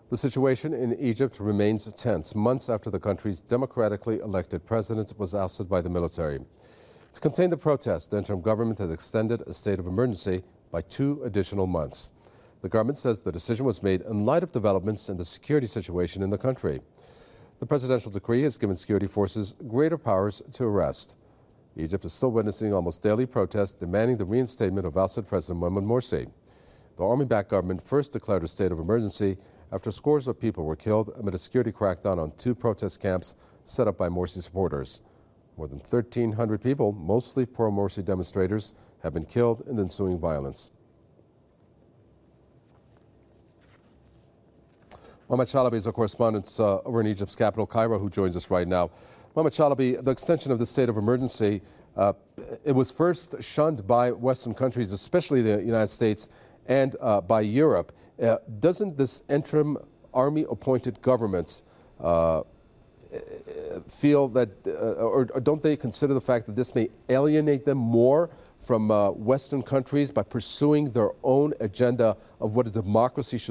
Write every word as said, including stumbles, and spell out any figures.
The situation in Egypt remains tense months after the country's democratically elected president was ousted by the military. To contain the protest, the interim government has extended a state of emergency by two additional months. The government says the decision was made in light of developments in the security situation in the country. The presidential decree has given security forces greater powers to arrest. Egypt is still witnessing almost daily protests demanding the reinstatement of ousted President Mohamed Morsi. The army-backed government first declared a state of emergency after scores of people were killed amid a security crackdown on two protest camps set up by Morsi supporters. More than thirteen hundred people, mostly pro-Morsi demonstrators, have been killed in the ensuing violence. Mohamed Chalabi is our correspondent uh, over in Egypt's capital, Cairo, who joins us right now. Mohamed Chalabi, the extension of the state of emergency, uh, it was first shunned by Western countries, especially the United States, and uh, by Europe. Uh, doesn't this interim army-appointed government uh, feel that, uh, or, or don't they consider the fact that this may alienate them more from uh, Western countries by pursuing their own agenda of what a democracy should